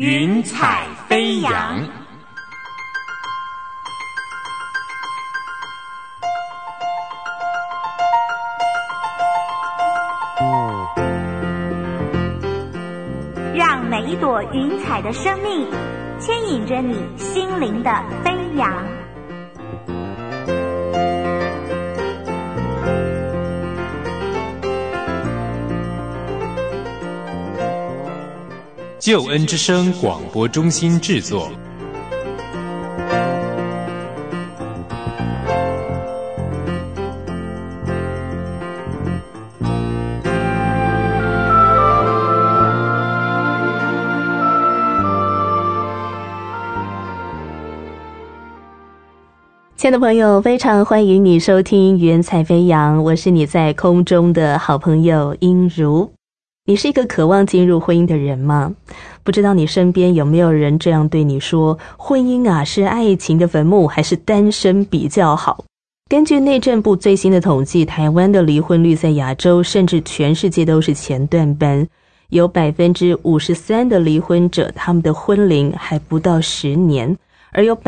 云彩飞扬。 让每一朵云彩的生命牵引着你心灵的飞扬。 救恩之声广播中心制作。 亲爱的朋友，非常欢迎你收听云彩飞扬，我是你在空中的好朋友英如。你是一个渴望进入婚姻的人吗？不知道你身边有没有人这样对你说，婚姻啊是爱情的坟墓，还是单身比较好？根据内政部最新的统计，台湾的离婚率在亚洲甚至全世界都是前段班，有 53% 的离婚者他们的婚龄还不到10年，而有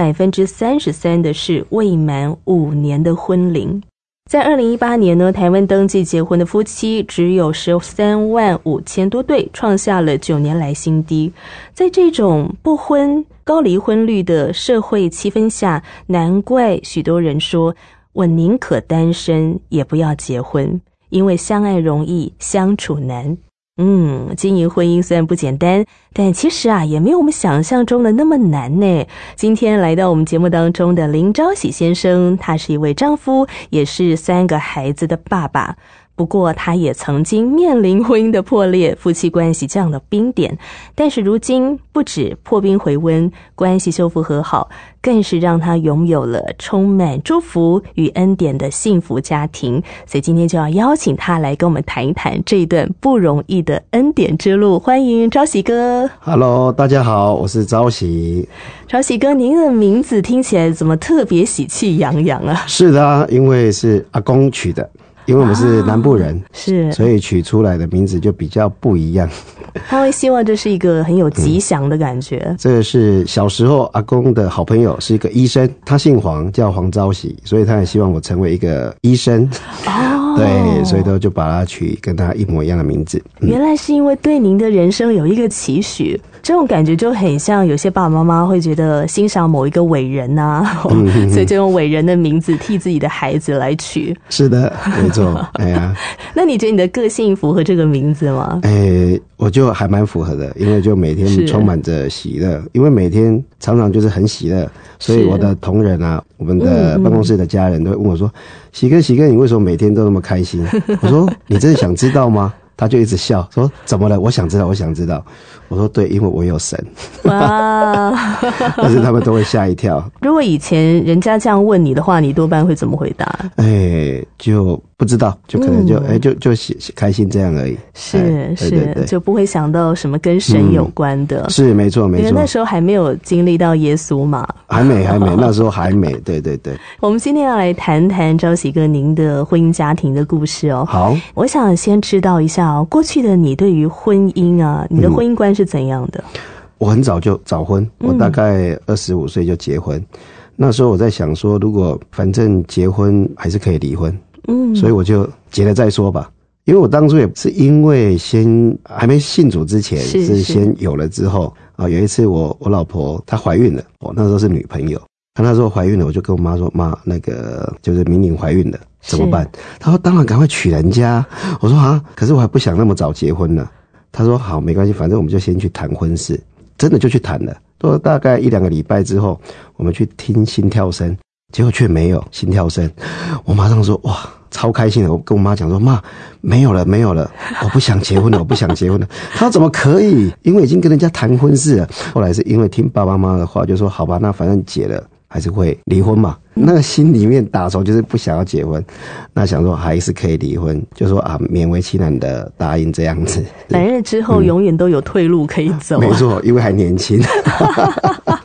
33% 的是未满5年的婚龄。在2018年呢，台湾登记结婚的夫妻只有13万5千多对，创下了9年来新低。在这种不婚、高离婚率的社会气氛下，难怪许多人说，我宁可单身也不要结婚，因为相爱容易相处难。经营婚姻虽然不简单，但其实啊也没有我们想象中的那么难呢。今天来到我们节目当中的林昭喜先生，他是一位丈夫，也是3个孩子的爸爸。不过他也曾经面临婚姻的破裂，夫妻关系这样的冰点，但是如今不止破冰回温，关系修复和好，更是让他拥有了充满祝福与恩典的幸福家庭。所以今天就要邀请他来跟我们谈一谈这一段不容易的恩典之路。欢迎昭喜哥。 Hello， 大家好，我是昭喜。 昭喜哥，您的名字听起来怎么特别喜气洋洋啊？ 是的啊，因为是阿公取的，因为我们是南部人， 是， 所以取出来的名字就比较不一样。 他会希望这是一个很有吉祥的感觉。 这个是小时候阿公的好朋友，是一个医生，他姓黄，叫黄昭喜，所以他也希望我成为一个医生。对，所以就把他取跟他一模一样的名字。 原来是因为对您的人生有一个期许，这种感觉就很像有些爸爸妈妈会觉得欣赏某一个伟人啊，所以就用伟人的名字替自己的孩子来取。 是的，没错。哎呀， 那你觉得你的个性符合这个名字吗？ 我就还蛮符合的，因为就每天充满着喜乐，因为每天常常就是很喜乐，所以我的同仁啊，我们的办公室的家人都会问我说，喜哥，你为什么每天都那么开心？我说，你真的想知道吗？他就一直笑说，怎么了？我想知道。我说，对，因为我有神。哇！但是他们都会吓一跳。 如果以前人家这样问你的话，你多半会怎么回答？ 就不知道，就可能就开心这样而已。 是，就不会想到什么跟神有关的。 是，没错。 因为那时候还没有经历到耶稣嘛。 还没，那时候还没。对。 我们今天要来谈谈昭喜哥您的婚姻家庭的故事哦。 好， 我想先知道一下哦，过去的你对于婚姻啊，你的婚姻观是怎样的？ 我很早就早婚，我大概25岁就结婚。那时候我在想说，如果反正结婚还是可以离婚，所以我就结了再说吧。因为我当初也是因为还没信主之前，是先有了之后啊。有一次我老婆她怀孕了，我那时候是女朋友，她那时候怀孕了，我就跟我妈说，妈，那个就是明玲怀孕了，怎么办？她说当然赶快娶人家。我说啊，可是我还不想那么早结婚呢。她说好，没关系，反正我们就先去谈婚事。真的就去谈了，都大概1-2个礼拜之后，我们去听心跳声，结果却没有心跳声。我马上说哇，超开心的。我跟我妈讲说，妈，没有了，我不想结婚了。她说怎么可以？因为已经跟人家谈婚事了。后来是因为听爸爸妈妈的话，就说好吧，那反正结了还是会离婚嘛。那个心里面打从就是不想要结婚，那想说还是可以离婚，就说啊，勉为其难的答应这样子。 反正之后永远都有退路可以走。 没错，因为还年轻。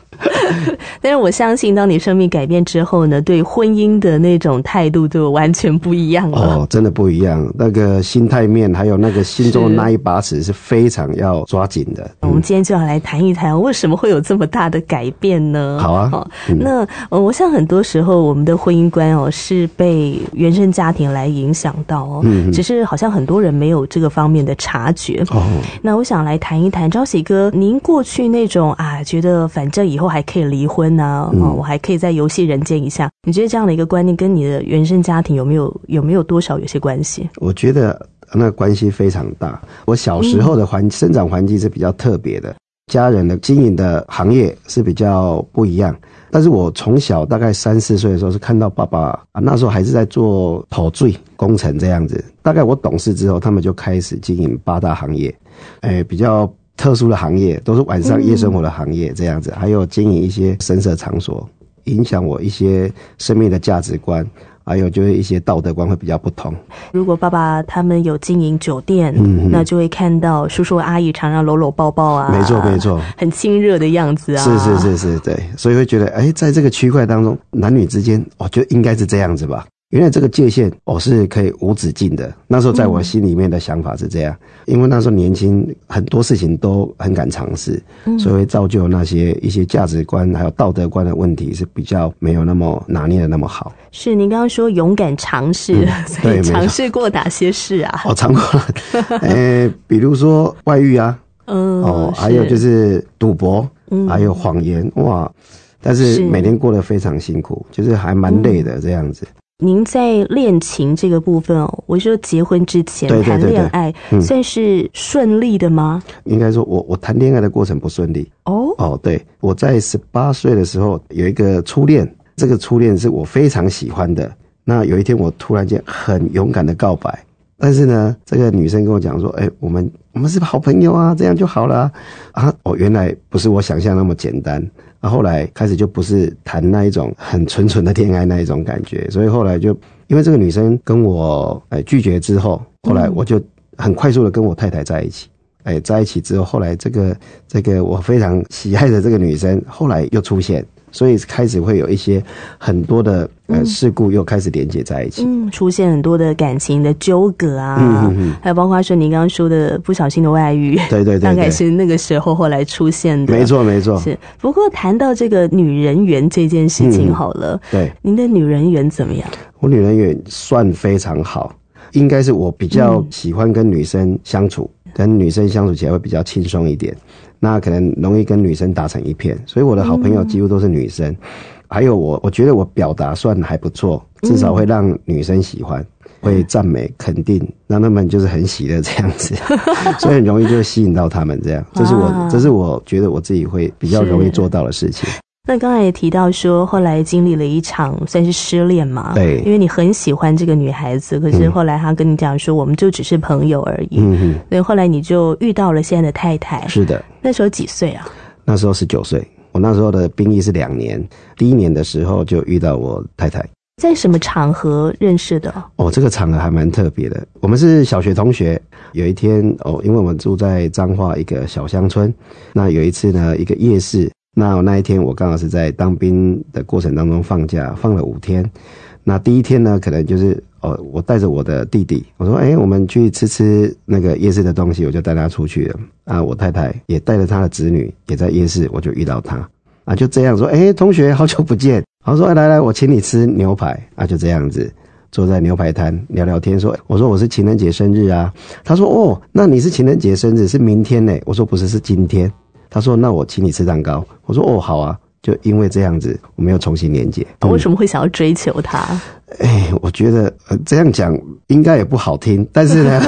但是我相信当你生命改变之后呢，对婚姻的那种态度就完全不一样了。 真的不一样，那个心态面还有那个心中的那一把尺是非常要抓紧的。 我们今天就要来谈一谈为什么会有这么大的改变呢？ 好啊。 那我想很多时候我们的婚姻观是被原生家庭来影响到只是好像很多人没有这个方面的察觉。那我想来谈一谈，昭喜哥，您过去那种觉得反正以后还可以离婚我还可以在游戏人间一下，你觉得这样的一个观念跟你的原生家庭有没有多少有些关系？ 我觉得那关系非常大。我小时候的生长环境是比较特别的，家人的经营的行业是比较不一样。但是我从小大概3、4岁的时候是看到爸爸那时候还是在做土水工程这样子。大概我懂事之后，他们就开始经营8大行业，比较特殊的行业，都是晚上夜生活的行业这样子，还有经营一些声色场所，影响我一些生命的价值观。还有就是一些道德观会比较不同。 如果爸爸他们有经营酒店，那就会看到叔叔阿姨常常搂搂抱抱没错， 很亲热的样子是，对，所以会觉得在这个区块当中，男女之间就应该是这样子吧。原来这个界限是可以无止境的。那时候在我心里面的想法是这样，因为那时候年轻，很多事情都很敢尝试，所以会造就那些一些价值观还有道德观的问题是比较没有那么拿捏的那么好。 是，您刚刚说勇敢尝试，所以尝试过哪些事啊？ 尝过比如说外遇还有就是赌博，还有谎言但是每天过得非常辛苦，就是还蛮累的这样子。 您在恋情这个部分我说结婚之前谈恋爱算是顺利的吗？ 应该说我谈恋爱的过程不顺利。对，我在18岁的时候有一个初恋，这个初恋是我非常喜欢的。那有一天我突然间很勇敢的告白，但是呢这个女生跟我讲说我们是好朋友这样就好了原来不是我想象那么简单。后来开始就不是谈那一种很纯纯的恋爱那一种感觉，所以后来就因为这个女生跟我拒绝之后，后来我就很快速的跟我太太在一起。在一起之后，后来这个我非常喜爱的这个女生后来又出现，所以开始会有一些很多的事故又开始连接在一起， 出现很多的感情的纠葛还有包括说您刚刚说的不小心的外遇， 对， 大概是那个时候后来出现的。 没错是。不过谈到这个女人缘这件事情好了， 对， 您的女人缘怎么样？ 我女人缘算非常好，应该是我比较喜欢跟女生相处，跟女生相处起来会比较轻松一点，那可能容易跟女生打成一片，所以我的好朋友几乎都是女生。还有我觉得我表达算还不错，至少会让女生喜欢，会赞美肯定，让他们就是很喜乐这样子，所以很容易就吸引到他们这样。这是我觉得我自己会比较容易做到的事情。 那刚才也提到说后来经历了一场算是失恋嘛， 对， 因为你很喜欢这个女孩子，可是后来她跟你讲说我们就只是朋友而已，所以后来你就遇到了现在的太太。 是的。 那时候几岁啊？ 那时候19岁，我那时候的兵役是2年，第1年的时候就遇到我太太。 在什么场合认识的？ 这个场合还蛮特别的。我们是小学同学，有一天因为我们住在彰化一个小乡村，那有一次呢一个夜市，那一天我刚好是在当兵的过程当中放假，放了5天。那第1天呢可能就是我带着我的弟弟，我说我们去吃那个夜市的东西，我就带他出去了我太太也带着她的子女也在夜市，我就遇到她就这样说同学好久不见，然后说来我请你吃牛排就这样子坐在牛排摊聊聊天，我说我是情人节生日他说那你是情人节生日是明天呢？我说不是，是今天。他说那我请你吃蛋糕。我说好啊。就因为这样子我们又重新连接。 为什么会想要追求他？ 我觉得这样讲应该也不好听，但是呢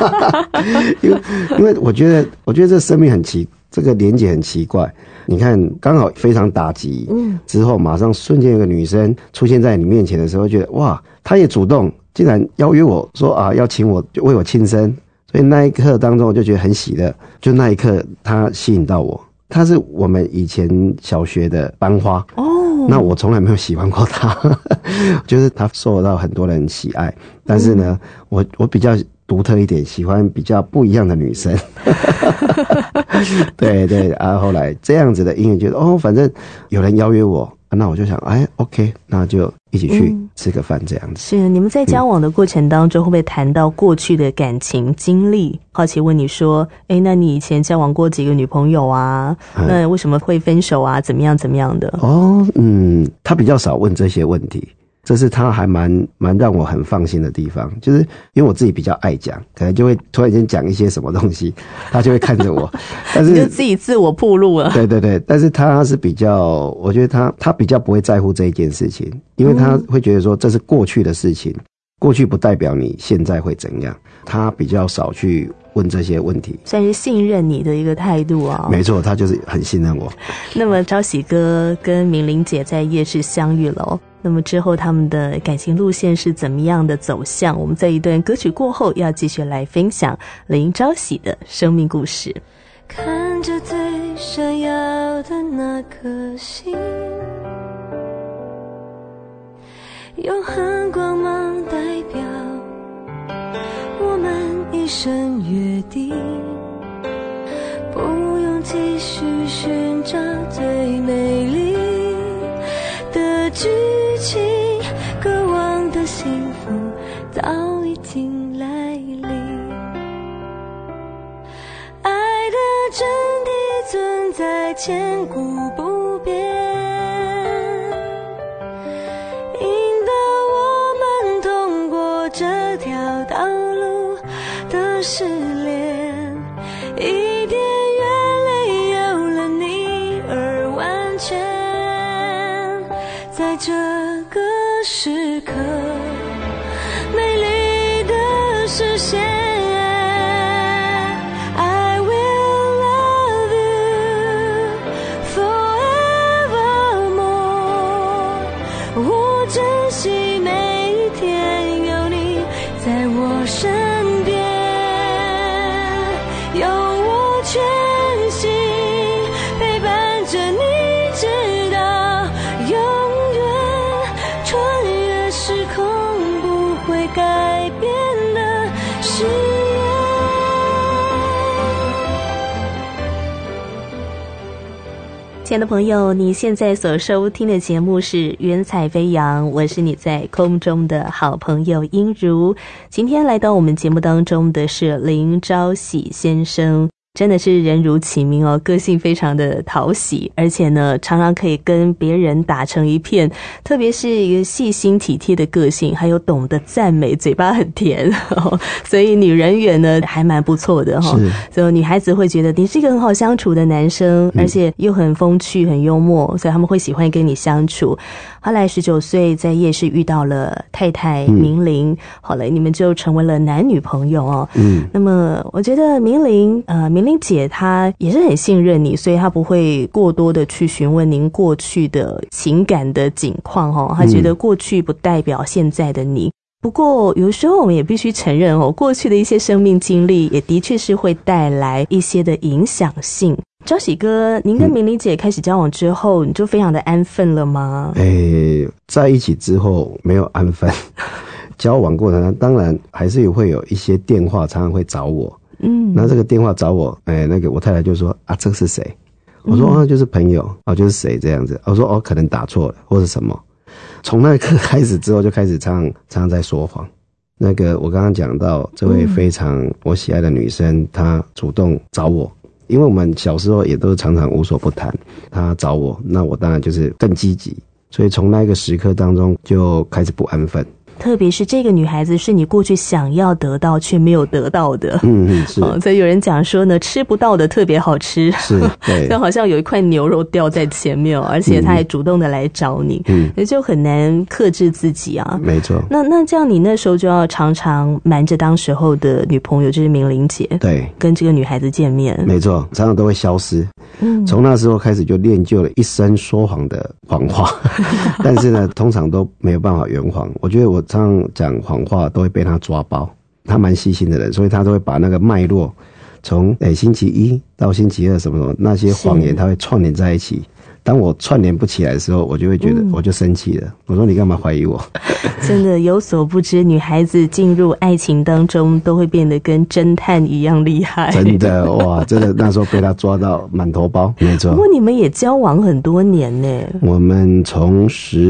因为我觉得这生命这个连结很奇怪。你看刚好非常打击之后马上瞬间有个女生出现在你面前的时候，觉得哇，她也主动竟然邀约我说要请我就为我庆生，所以那一刻当中我就觉得很喜乐，就那一刻她吸引到我。她是我们以前小学的班花那我从来没有喜欢过她就是她受到很多人喜爱，但是呢我比较独特一点，喜欢比较不一样的女生。对对啊，后来这样子的因缘，觉得反正有人邀约我，那我就想OK， 那就一起去吃个饭这样子。 是，你们在交往的过程当中，会不会谈到过去的感情经历？好奇问你说，那你以前交往过几个女朋友啊？那为什么会分手啊？怎么样怎么样的？ 他比较少问这些问题。这是他还蛮让我很放心的地方，就是因为我自己比较爱讲，可能就会突然间讲一些什么东西，他就会看着我，但是你就自己自我暴露了。 对对对，但是他是比较，我觉得他比较不会在乎这一件事情，因为他会觉得说这是过去的事情，过去不代表你现在会怎样，他比较少去问这些问题， 算是信任你的一个态度啊。 没错，他就是很信任我。 那么朝喜哥跟明玲姐在夜市相遇了那么之后他们的感情路线是怎么样的走向？我们在一段歌曲过后要继续来分享林朝喜的生命故事。 看着最闪耀的那颗星，永恒光芒代表我们一生约定，不用继续寻找最美丽的剧情，渴望的幸福早已经来临，爱的真谛存在千古不变，引导我们通过这条道路的试炼，一点眼泪有了你而完全，在这个时刻美丽的实现。 亲爱的朋友，你现在所收听的节目是云彩飞扬，我是你在空中的好朋友英如。今天来到我们节目当中的是林朝喜先生，真的是人如其名哦，个性非常的讨喜，而且呢常常可以跟别人打成一片，特别是一个细心体贴的个性，还有懂得赞美，嘴巴很甜所以女人缘呢还蛮不错的所以女孩子会觉得你是一个很好相处的男生，而且又很风趣很幽默，所以他们会喜欢跟你相处。后来19岁在夜市遇到了太太明玲，后来你们就成为了男女朋友那么我觉得明玲姐她也是很信任你，所以她不会过多的去询问您过去的情感的景况她觉得过去不代表现在的你。不过有时候我们也必须承认过去的一些生命经历也的确是会带来一些的影响性。朝喜哥，您跟明玲姐开始交往之后，你就非常的安分了吗？ 在一起之后没有安分交往过程当然还是会有一些电话常常会找我那这个电话找我那个我太太就说这个是谁？我说就是朋友就是谁这样子。我说可能打错了或是什么。从那一刻开始之后就开始常常在说谎。那个我刚刚讲到这位非常我喜爱的女生她主动找我，因为我们小时候也都常常无所不谈，她找我那我当然就是更积极，所以从那个时刻当中就开始不安分。 特别是这个女孩子是你过去想要得到却没有得到的是所以有人讲说呢，吃不到的特别好吃， 是对就好像有一块牛肉掉在前面而且她还主动的来找你所以就很难克制自己没错。 那这样你那时候就要常常瞒着当时候的女朋友就是明玲姐， 对， 跟这个女孩子见面。 没错，常常都会消失从那时候开始就练就了一身说谎的谎话但是呢通常都没有办法圆谎。我觉得我常常讲谎话都会被他抓包，他蛮细心的人，所以他都会把那个脉络从星期一到星期二什么什么那些谎言他会串联在一起， 当我串联不起来的时候，我就会觉得我就生气了。我说你干嘛怀疑我？ 真的有所不知，女孩子进入爱情当中都会变得跟侦探一样厉害。 真的哇，真的那时候被他抓到满头包，没错。 不过你们也交往很多年呢。 我们从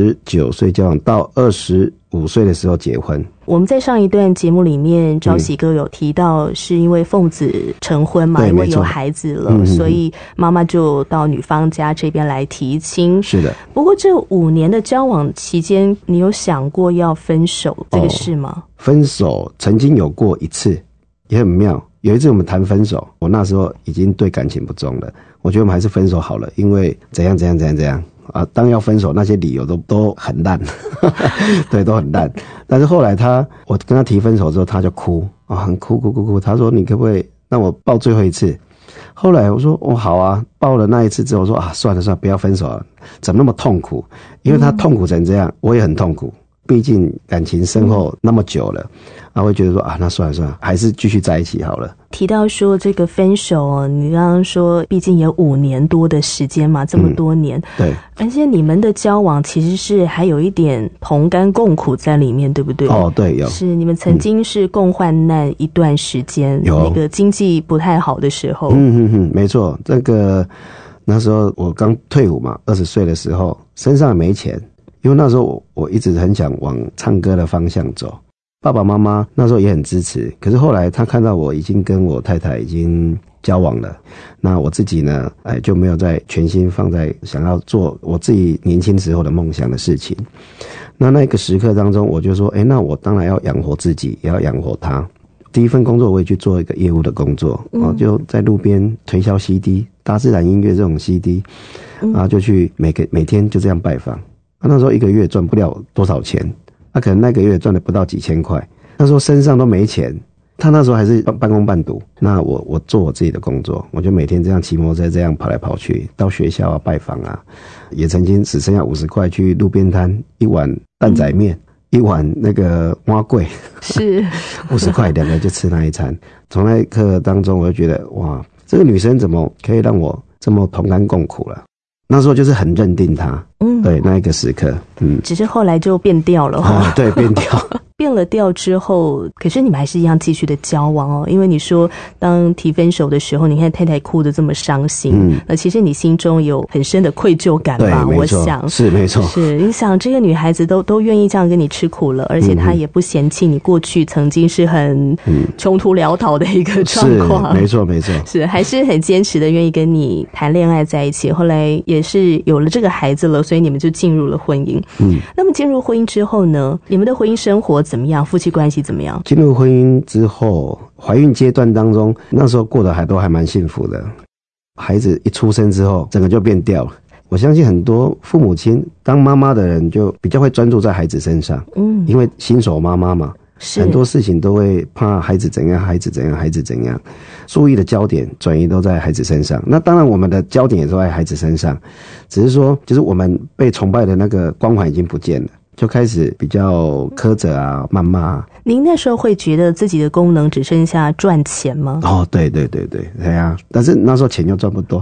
19岁交往到25岁的时候结婚。 我们在上一段节目里面，朝喜哥有提到是因为奉子成婚嘛，因为有孩子了，所以妈妈就到女方家这边来提亲。 是的。 不过这5年的交往期间，你有想过要分手这个事吗？ 分手曾经有过一次，也很妙。有一次我们谈分手，我那时候已经对感情不忠了，我觉得我们还是分手好了，因为怎样啊，当要分手那些理由都很烂对，都很烂。但是后来我跟他提分手之后，他就哭啊，很哭，他说你可不可以让我抱最后一次？后来我说好啊，抱了那一次之后，我说算了，不要分手了，怎么那么痛苦？因为他痛苦成这样，我也很痛苦，毕竟感情深厚那么久了，会觉得说那算了，还是继续在一起好了。 提到说这个分手你刚刚说毕竟有5年多的时间嘛，这么多年， 对， 而且你们的交往其实是还有一点同甘共苦在里面，对不对？ 对，有， 是你们曾经是共患难一段时间，那个经济不太好的时候。 没错，这个那时候我刚退伍嘛，20岁的时候身上也没钱，因为那时候我一直很想往唱歌的方向走。爸爸妈妈那时候也很支持，可是后来他看到我已经跟我太太已经交往了，那我自己呢，就没有再全心放在想要做我自己年轻时候的梦想的事情。那个时刻当中，我就说，那我当然要养活自己，也要养活他。第一份工作我也去做一个业务的工作，就在路边推销 CD， 大自然音乐这种 CD， 就去每天就这样拜访。那时候1个月赚不了多少钱。可能那个月赚了不到几千块，那时候身上都没钱。他那时候还是半工半读，那我做我自己的工作，我就每天这样骑摩托车这样跑来跑去，到学校拜访也曾经只剩下50块去路边摊1碗蛋仔面，1碗那个碗粿， 是 50块2个就吃那一餐。从那一刻当中，我就觉得哇，这个女生怎么可以让我这么同甘共苦了？那时候就是很认定他，对，那一个时刻， 只是后来就变调了对，变调。 变了调之后，可是你们还是一样继续的交往因为你说当提分手的时候，你看太太哭得这么伤心，其实你心中有很深的愧疚感吧？我想是没错， 是你想这个女孩子都愿意这样跟你吃苦了，而且她也不嫌弃你过去曾经是很穷途潦倒的一个状况， 没错， 是还是很坚持的愿意跟你谈恋爱在一起。后来也是有了这个孩子了，所以你们就进入了婚姻。那么进入婚姻之后呢，你们的婚姻生活怎么样？夫妻关系怎么样？ 进入婚姻之后，怀孕阶段当中，那时候过得都还蛮幸福的。孩子一出生之后，整个就变调了。我相信很多父母亲当妈妈的人就比较会专注在孩子身上，因为新手妈妈嘛，很多事情都会怕孩子怎样，注意的焦点转移都在孩子身上。那当然我们的焦点也都在孩子身上，只是说就是我们被崇拜的那个光环已经不见了，就开始比较苛责谩骂。 您那时候会觉得自己的功能只剩下赚钱吗？ 对啊，但是那时候钱又赚不多。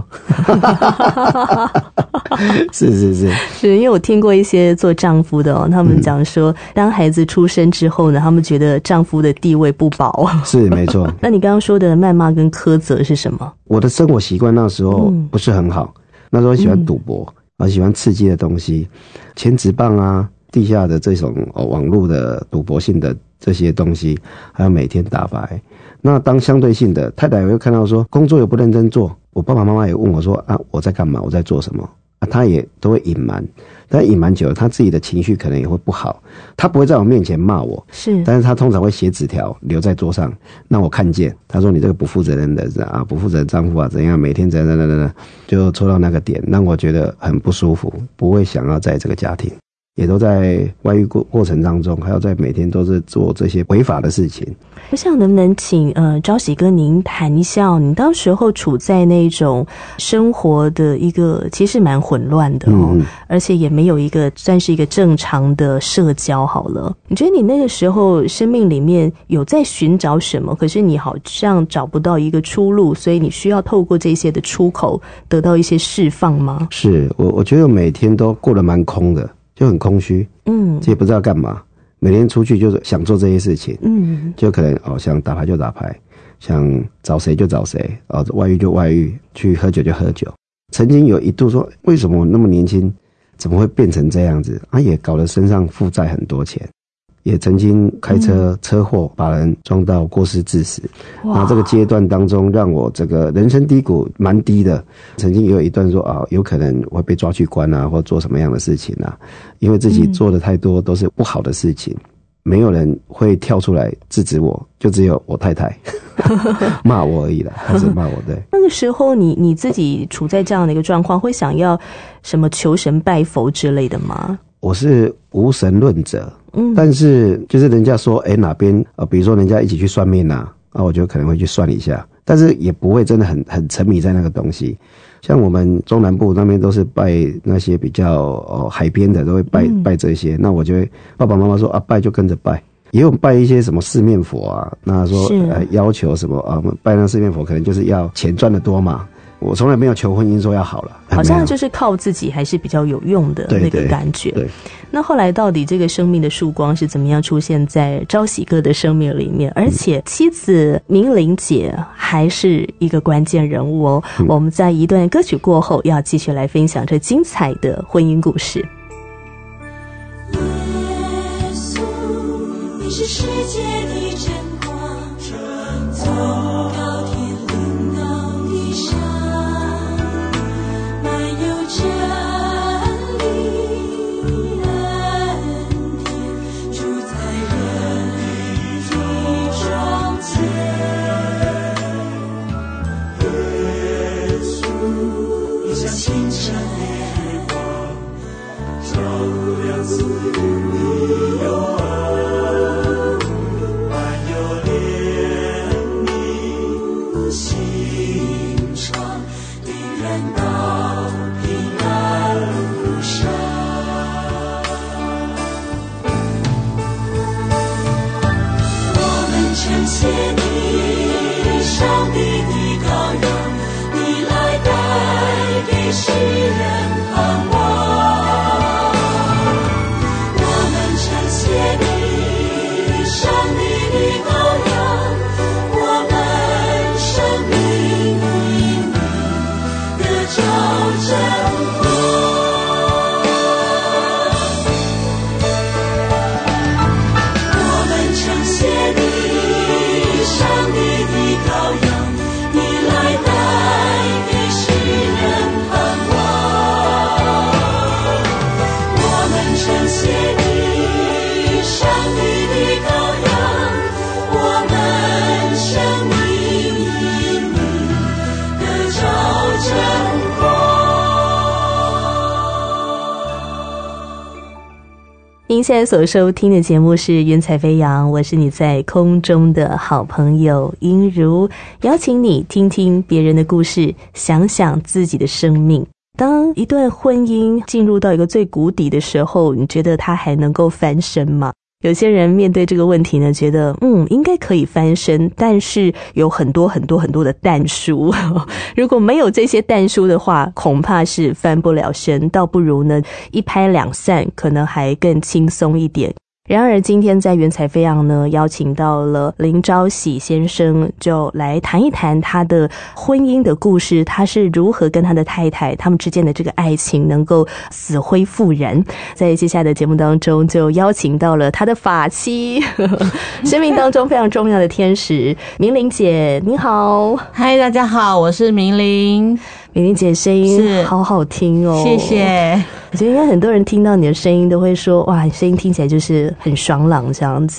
是， 因为我听过一些做丈夫的他们讲说，当孩子出生之后呢，他们觉得丈夫的地位不保。 是没错。 那你刚刚说的谩骂跟苛责是什么？ 我的生活习惯那时候不是很好，那时候喜欢赌博，喜欢刺激的东西，签职棒地下的这种网络的赌博性的这些东西，还有每天打牌。那当相对性的太太也会看到说工作也不认真做，我爸爸妈妈也问我说我在干嘛，我在做什么他也都会隐瞒，但隐瞒久了，他自己的情绪可能也会不好。他不会在我面前骂我，但是他通常会写纸条留在桌上，让我看见。他说你这个不负责任的不负责任丈夫怎样，每天怎样，就戳到那个点，让我觉得很不舒服，不会想要在这个家庭。 也都在外遇过程当中，还要在每天都是做这些违法的事情。 我想能不能请昭喜哥您谈一下你当时候处在那种生活的一个其实蛮混乱的而且也没有一个算是一个正常的社交好了。你觉得你那个时候生命里面有在寻找什么，可是你好像找不到一个出路，所以你需要透过这些的出口得到一些释放吗？是， 我觉得每天都过得蛮空的，就很空虚，也不知道干嘛。每天出去就是想做这些事情，就可能想打牌就打牌，想找谁就找谁，外遇就外遇，去喝酒就喝酒。曾经有一度说，为什么我那么年轻，怎么会变成这样子？也搞得身上负债很多钱，也曾经开车祸把人撞到过失致死。那这个阶段当中，让我这个人生低谷蛮低的。曾经也有一段说有可能会被抓去关啊，或做什么样的事情啊，因为自己做的太多都是不好的事情，没有人会跳出来制止我，就只有我太太骂我而已啦，她只骂我。对， 那个时候你自己处在这样的一个状况，会想要什么求神拜佛之类的吗？ 我是无神论者，但是就是人家说哪边比如说人家一起去算命啊，我就可能会去算一下，但是也不会真的很沉迷在那个东西。像我们中南部那边都是拜那些比较海边的，都会拜这些。那我就会爸爸妈妈说拜就跟着拜，也有拜一些什么四面佛啊，那说要求什么拜那四面佛可能就是要钱赚得多嘛。我从来没有求婚姻说要好了， 好像就是靠自己还是比较有用的那个感觉。对，那后来到底这个生命的曙光是怎么样出现在昭喜哥的生命里面？而且妻子明玲姐还是一个关键人物哦。我们在一段歌曲过后要继续来分享这精彩的婚姻故事。 耶稣，你是世界的真光，从高天临到地上，满有真理恩典，住在人的中间。耶稣，你像清晨的日光，照亮赐予你有恩，满有怜悯心肠，领人到平安路上。我们称谢你，上帝的羔羊，你来带给世人盼望。 您现在所收听的节目是《云彩飞扬》，我是你在空中的好朋友音如，邀请你听听别人的故事，想想自己的生命。当一段婚姻进入到一个最谷底的时候，你觉得它还能够翻身吗？有些人面对这个问题呢，觉得应该可以翻身，但是有很多很多很多的但书如果没有这些但书的话，恐怕是翻不了身，倒不如呢一拍两散，可能还更轻松一点。然而今天在云彩飞扬呢，邀请到了林昭喜先生，就来谈一谈他的婚姻的故事，他是如何跟他的太太他们之间的这个爱情能够死灰复燃。在接下来的节目当中，就邀请到了他的法妻生命当中非常重要的天使明玲姐。你好。 嗨，大家好，我是明玲。 明玲姐声音好好听哦， 谢谢。 我觉得应该很多人听到你的声音都会说，哇，你声音听起来就是很爽朗这样子。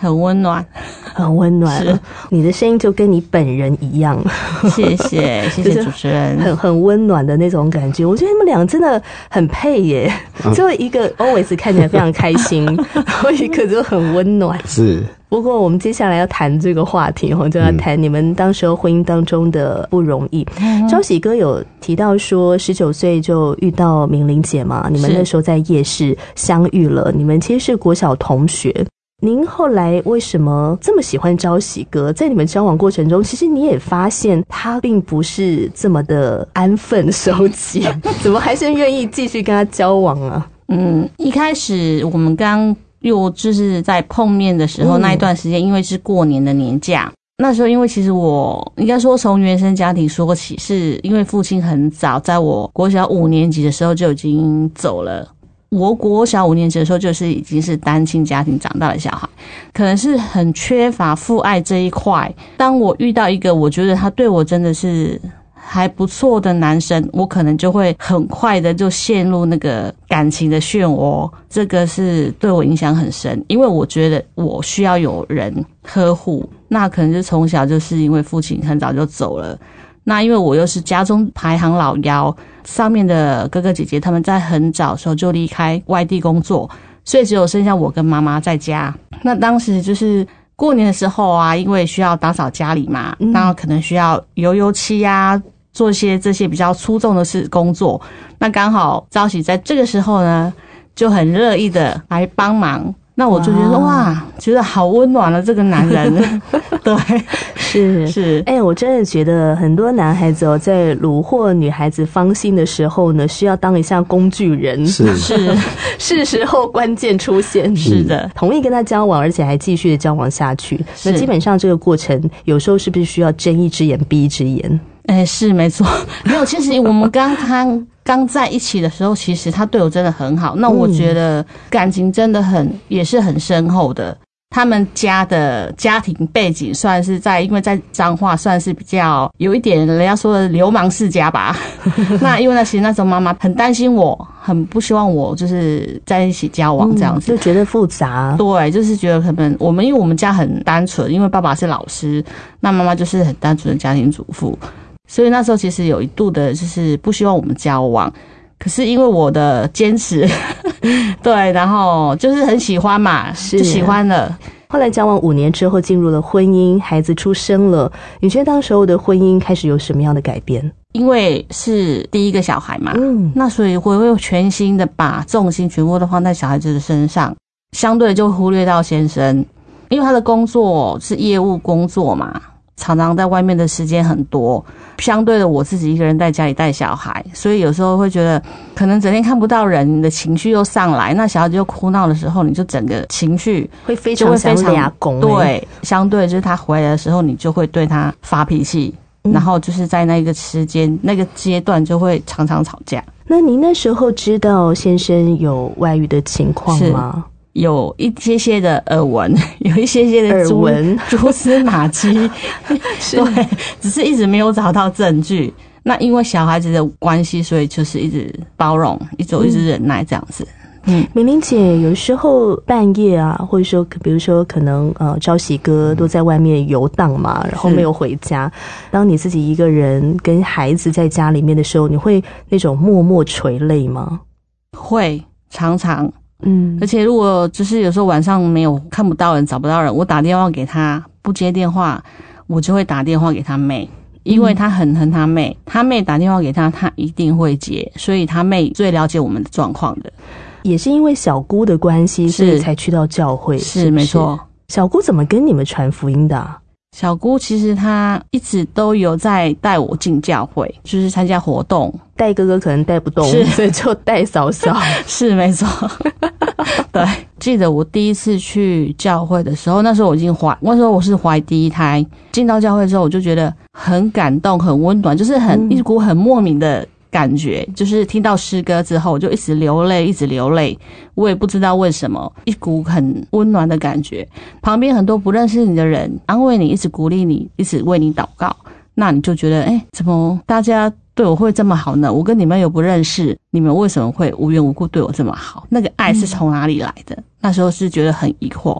很温暖， 很温暖。你的声音就跟你本人一样。 谢谢主持人， 很温暖的那种感觉。我觉得你们俩真的很配耶，就一个 always 看起来非常开心，然后一个就很温暖。 是。 不过我们接下来要谈这个话题，就要谈你们当时候婚姻当中的不容易。昭喜哥有提到说19岁就遇到明玲姐嘛，你们那时候在夜市相遇了，你们其实是国小同学。您后来为什么这么喜欢昭喜哥？在你们交往过程中，其实你也发现他并不是这么的安分守己，怎么还是愿意继续跟他交往啊？ 一开始我们又就是在碰面的时候，那一段时间，因为是过年的年假，那时候因为其实我应该说从原生家庭说起，是因为父亲很早在我国小5年级的时候就已经走了。我国小5年级的时候就是已经是单亲家庭长大的小孩，可能是很缺乏父爱这一块。当我遇到一个我觉得他对我真的是还不错的男生，我可能就会很快的就陷入那个感情的漩涡，这个是对我影响很深，因为我觉得我需要有人呵护，那可能是从小就是因为父亲很早就走了，那因为我又是家中排行老幺，上面的哥哥姐姐他们在很早的时候就离开外地工作，所以只有剩下我跟妈妈在家。那当时就是过年的时候啊，因为需要打扫家里嘛，那可能需要油漆啊，做一些这些比较粗重的工作，那刚好昭喜在这个时候呢就很乐意的来帮忙，那我就觉得哇，觉得好温暖了这个男人。对，是我真的觉得很多男孩子在虏获女孩子芳心的时候呢，需要当一下工具人，是时候关键出现， 是的， 同意跟他交往，而且还继续的交往下去，那基本上这个过程有时候是不是需要睁一只眼闭一只眼？ 是没错，没有，其实我们刚在一起的时候，其实他对我真的很好，那我觉得感情真的也是很深厚的。他们家的家庭背景算是因为在彰化算是比较有一点人家说的流氓世家吧。那因为其实那时候妈妈很担心我，很不希望我就是在一起交往这样子， 就觉得复杂。 对，就是觉得可能因为我们家很单纯，因为爸爸是老师，那妈妈就是很单纯的家庭主妇，所以那时候其实有一度的就是不希望我们交往。可是因为我的坚持，对，然后就是很喜欢嘛，就喜欢了。 后来交往5年之后进入了婚姻，孩子出生了，你觉得当时候的婚姻开始有什么样的改变？ 因为是第一个小孩嘛，那所以我会全心的把重心全部都放在小孩子的身上，相对就忽略到先生，因为他的工作是业务工作嘛，常常在外面的时间很多，相对的我自己一个人在家里带小孩，所以有时候会觉得可能整天看不到人，你的情绪又上来，那小孩子又哭闹的时候，你就整个情绪会非常想俩公。 对，相对就是他回来的时候，你就会对他发脾气，然后就是在那个时间那个阶段就会常常吵架。 那您那时候知道先生有外遇的情况吗？ 有一些的耳闻，有一些的蛛丝马迹，对，只是一直没有找到证据。那因为小孩子的关系，所以就是一直包容，一直忍耐这样子。 明玲姐，有时候半夜啊，或者说比如说可能昭喜哥都在外面游荡嘛，然后没有回家，当你自己一个人跟孩子在家里面的时候，你会那种默默垂泪吗？ 会，常常。而且如果就是有时候晚上看不到人，找不到人，我打电话给他不接电话，我就会打电话给他妹，因为他很恨他妹，他妹打电话给他，他一定会接，所以他妹最了解我们的状况的。 也是因为小姑的关系，所以才去到教会。 是没错。 小姑怎么跟你们传福音的啊？ 小姑其实她一直都有在带我进教会，就是参加活动。 带哥哥可能带不动，所以就带嫂嫂。 是没错。对，记得我第一次去教会的时候，那时候那时候我是怀第一胎，进到教会之后，我就觉得很感动，很温暖，就是一股很莫名的感觉，就是听到诗歌之后，我就一直流泪，我也不知道为什么，一股很温暖的感觉。旁边很多不认识你的人安慰你，一直鼓励你，一直为你祷告，那你就觉得怎么大家对我会这么好呢？我跟你们又不认识，你们为什么会无缘无故对我这么好？那个爱是从哪里来的？那时候是觉得很疑惑。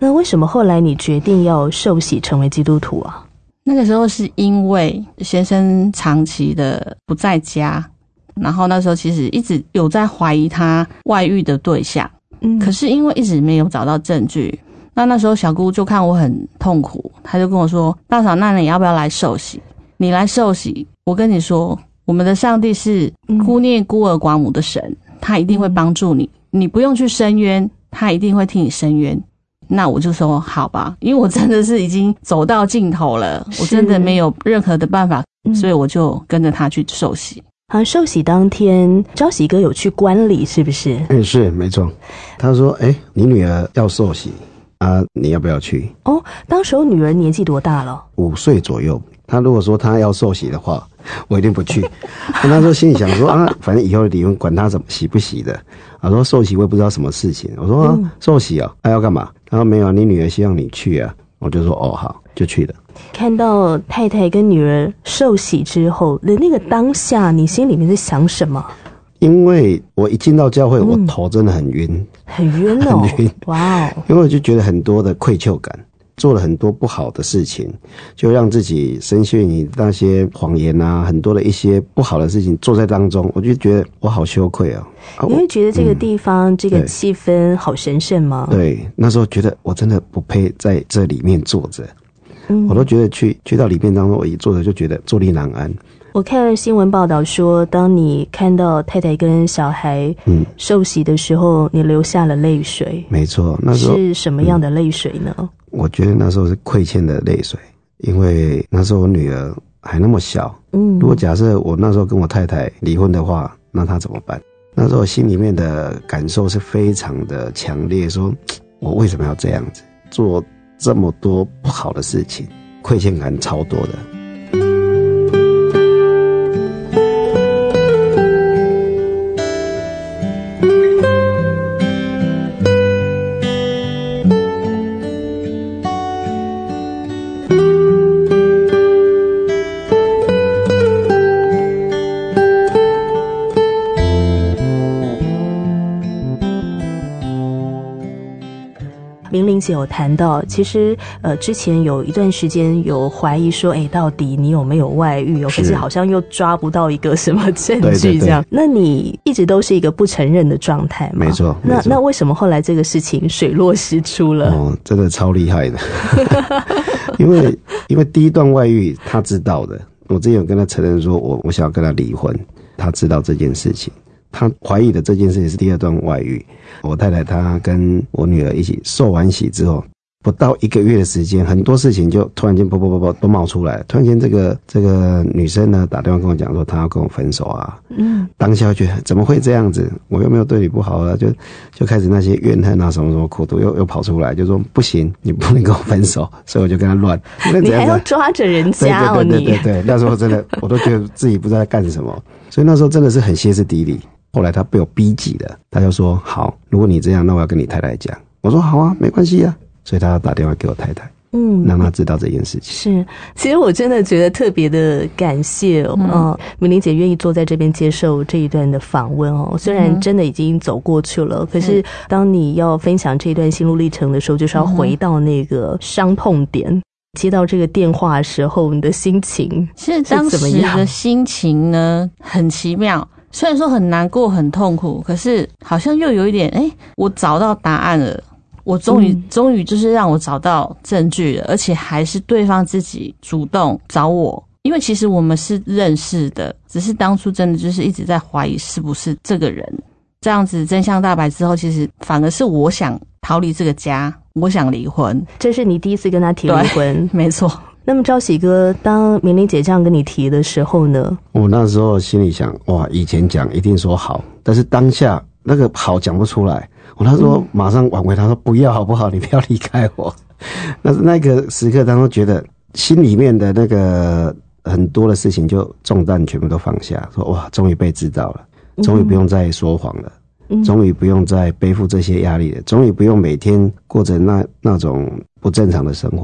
那为什么后来你决定要受洗成为基督徒啊？ 那个时候是因为先生长期的不在家，然后那时候其实一直有在怀疑他外遇的对象，可是因为一直没有找到证据，那时候小姑就看我很痛苦，她就跟我说，大嫂，那你要不要来受洗？你来受洗，我跟你说，我们的上帝是顾念孤儿寡母的神，他一定会帮助你，你不用去申冤，他一定会替你申冤。那我就说好吧，因为我真的是已经走到尽头了，我真的没有任何的办法，所以我就跟着他去受洗。 受洗当天，昭喜哥有去观礼是不是？ 是没错。他说你女儿要受洗啊，你要不要去？ 当时候女儿年纪多大了 ？5岁左右。他如果说他要受洗的话，我一定不去。那时候心里想说反正以后离婚管他怎么洗不洗的。他说受洗我也不知道什么事情。我说受洗要干嘛？他说没有，你女儿希望你去啊。我就说好，就去了。 看到太太跟女儿受洗之后的那个当下，你心里面在想什么？ 因为我一进到教会，我头真的很晕， 很晕哦， 很晕。 哇哦！ 因为我就觉得很多的愧疚感。做了很多不好的事情，就让自己深陷于那些谎言啊，很多的一些不好的事情做在当中，我就觉得我好羞愧啊。 你会觉得这个地方、这个气氛好神圣吗？ 对，那时候觉得我真的不配在这里面坐着，我都觉得去到里面当中，我一坐着就觉得坐立难安。 我看新闻报道说，当你看到太太跟小孩受洗的时候，你流下了泪水。 没错，那时候是什么样的泪水呢？ 我觉得那时候是亏欠的泪水，因为那时候我女儿还那么小。如果假设我那时候跟我太太离婚的话，那她怎么办？那时候心里面的感受是非常的强烈，说我为什么要这样子做这么多不好的事情，亏欠感超多的。 明玲姐有谈到，其实之前有一段时间有怀疑说，到底你有没有外遇可是好像又抓不到一个什么证据这样。对对对，那你一直都是一个不承认的状态吗？ 没错。 那为什么后来这个事情水落石出了？ 真的超厉害的。因为第一段外遇他知道的，我之前有跟他承认说我想要跟他离婚，他知道这件事情。他怀疑的这件事情是第二段外遇。我太太她跟我女儿一起受完洗之后，不到1个月的时间，很多事情就突然间都冒出来了。突然间这个女生呢打电话跟我讲说她要跟我分手啊。当下觉得怎么会这样子？我又没有对你不好啊，就开始那些怨恨啊什么什么苦毒又跑出来，就说不行，你不能跟我分手，所以我就跟他乱。 你还要抓着人家哦， 对，那时候真的我都觉得自己不知道在干什么，所以那时候真的是很歇斯底里。后来他被我逼急了，他就说好，如果你这样，那我要跟你太太讲。我说好啊，没关系啊。所以他要打电话给我太太，让他知道这件事情。 是，其实我真的觉得特别的感谢明玲姐愿意坐在这边接受这一段的访问虽然真的已经走过去了，可是当你要分享这一段心路历程的时候，就是要回到那个伤痛点。接到这个电话的时候，你的心情其实当时的心情呢很奇妙。虽然说很难过很痛苦，可是好像又有一点我找到答案了，我终于就是让我找到证据了，而且还是对方自己主动找我。因为其实我们是认识的，只是当初真的就是一直在怀疑是不是这个人。这样子真相大白之后，其实反而是我想逃离这个家，我想离婚。 这是你第一次跟他提离婚？ 没错。 那么昭喜哥，当明玲姐这样跟你提的时候呢？ 我那时候心里想，哇，以前讲一定说好，但是当下那个好讲不出来。我那时候马上挽回他说不要好不好，你不要离开我。那个时刻当中觉得心里面的那个很多的事情就重担全部都放下，说哇，终于被知道了，终于不用再说谎了，终于不用再背负这些压力了，终于不用每天过着那种不正常的生活。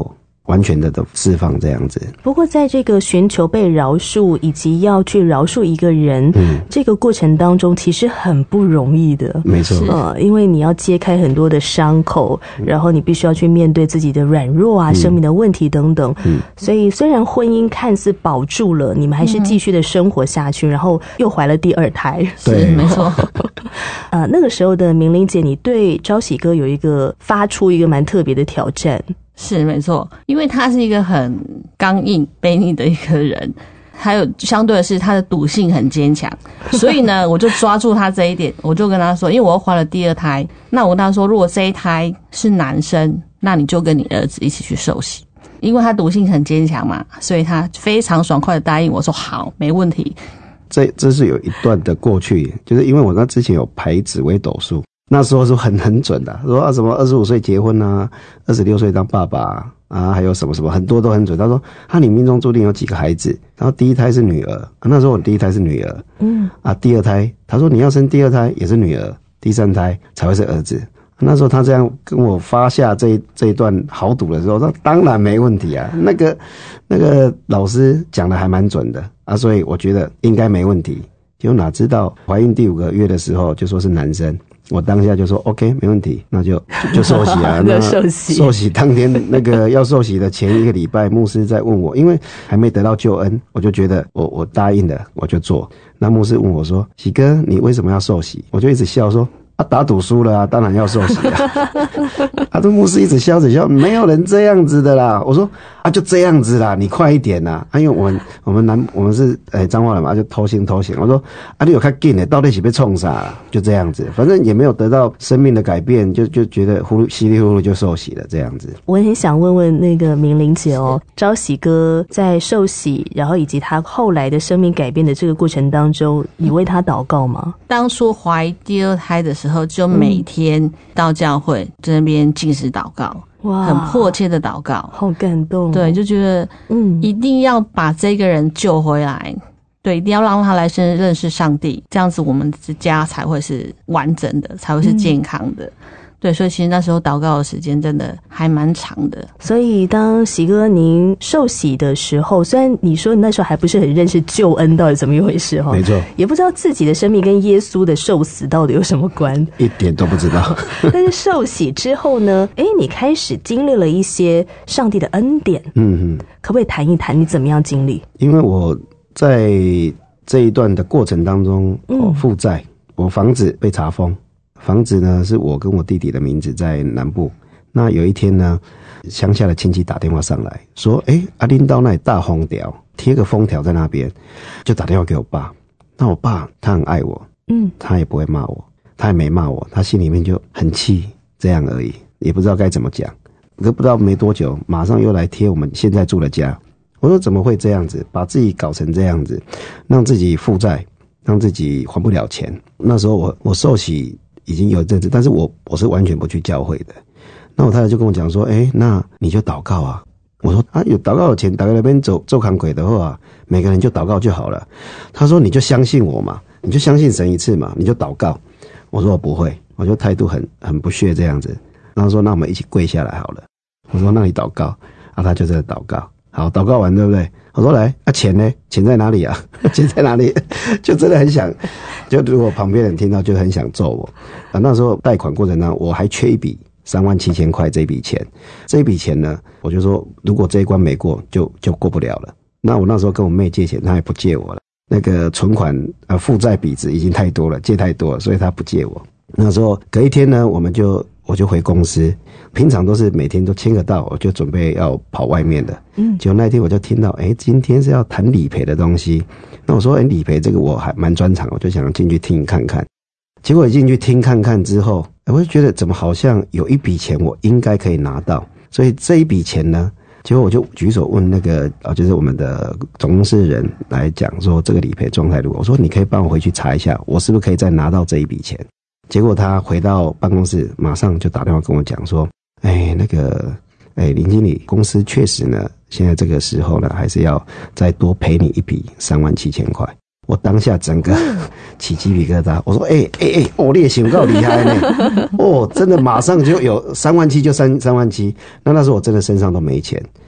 完全的释放这样子。 不过在这个寻求被饶恕以及要去饶恕一个人，这个过程当中其实很不容易的。 没错， 因为你要揭开很多的伤口，然后你必须要去面对自己的软弱啊、生命的问题等等。所以虽然婚姻看似保住了，你们还是继续的生活下去，然后又怀了第2胎。 对， 没错。 那个时候的明玲姐，你对朝喜哥有一个发出一个蛮特别的挑战。 是没错，因为他是一个很刚硬卑逆的一个人，还有相对的是他的赌性很坚强，所以呢我就抓住他这一点，我就跟他说，因为我又怀了第2胎，那我跟他说，如果这一胎是男生，那你就跟你儿子一起去受洗，因为他赌性很坚强嘛，所以他非常爽快的答应我说好，没问题。 这是有一段的过去，就是因为我那之前有排紫微斗数，那时候是很准的，说什么25岁结婚啊，26岁当爸爸啊，还有什么什么很多都很准。他说你命中注定有几个孩子，然后第1胎是女儿，那时候我第1胎是女儿，第2胎他说你要生第2胎也是女儿，第3胎才会是儿子。那时候他这样跟我发下这一段豪赌的时候，他当然没问题啊，那个老师讲的还蛮准的啊，所以我觉得应该没问题。结果哪知道怀孕第5个月的时候就说是男生，我当下就说 OK 没问题，那就受洗啊。那受洗当天那个要受洗的前1个礼拜，牧师在问我，因为还没得到救恩，我就觉得我答应了，我就做。那牧师问我说，喜哥你为什么要受洗？我就一直笑说打赌输了啊，当然要受洗啊。这牧师一直笑，没有人这样子的啦。我说就这样子啦，你快一点啦。因为我们是彰化人嘛，就偷心。我说你有看紧的，到底是被冲啥啦？就这样子，反正也没有得到生命的改变，就觉得稀里糊涂就受洗了这样子。 我很想问问那个明玲姐哦，朝喜哥在受洗，然后以及他后来的生命改变的这个过程当中，你为他祷告吗？ 当初怀第2胎的时候，就每天到教会在那边禁食祷告，哇，很迫切的祷告， 好感动。 对，就觉得一定要把这个人救回来，对，一定要让他来认识上帝，这样子我们的家才会是完整的，才会是健康的。对，所以其实那时候祷告的时间真的还蛮长的。 所以当喜哥您受洗的时候，虽然你说你那时候还不是很认识救恩到底怎么一回事， 没错， 也不知道自己的生命跟耶稣的受死到底有什么关， 一点都不知道。 但是受洗之后呢，你开始经历了一些上帝的恩典。可不可以谈一谈你怎么样经历？ 因为我在这一段的过程当中，负债，我房子被查封。房子呢是我跟我弟弟的名字，在南部。那有一天呢，乡下的亲戚打电话上来说，领导那里大封条，贴个封条在那边，就打电话给我爸。那我爸他很爱我，他也不会骂我，他也没骂我，他心里面就很气，这样而已，也不知道该怎么讲。可不知道没多久，马上又来贴我们现在住的家。我说怎么会这样子，把自己搞成这样子，让自己负债，让自己还不了钱。那时候我受洗已经有一阵子，但是我是完全不去教会的。那我太太就跟我讲说，那你就祷告啊。我说有祷告的钱，大概那边走康鬼的话，每个人就祷告就好了。他说你就相信我嘛，你就相信神一次嘛，你就祷告。我说我不会，我就态度很不屑这样子。然后说那我们一起跪下来好了。我说那你祷告，他就在祷告。好，祷告完对不对？我说来钱呢？钱在哪里啊？钱在哪里？就真的很想，就如果旁边人听到就很想揍我。那时候贷款过程当中，我还缺一笔37000块这笔钱。这笔钱呢，我就说如果这一关没过，就过不了了。那我那时候跟我妹借钱，她也不借我了。那个存款负债比值已经太多了，借太多了，所以她不借我。那时候隔一天呢，我就回公司，平常都是每天都签个到，我就准备要跑外面的。结果那一天我就听到，今天是要谈理赔的东西。那我说，理赔这个我还蛮专长，我就想进去听看看。结果一进去听看看之后，我就觉得怎么好像有一笔钱我应该可以拿到，所以这一笔钱呢，结果我就举手问那个就是我们的总公司的人来讲说这个理赔状态如何。我说你可以帮我回去查一下，我是不是可以再拿到这一笔钱。结果他回到办公室，马上就打电话跟我讲说，林经理，公司确实呢，现在这个时候呢，还是要再多赔你一笔37000块。我当下整个起鸡皮疙瘩，我说你也想够厉害呢，真的马上就有37000就37000。那时候我真的身上都没钱，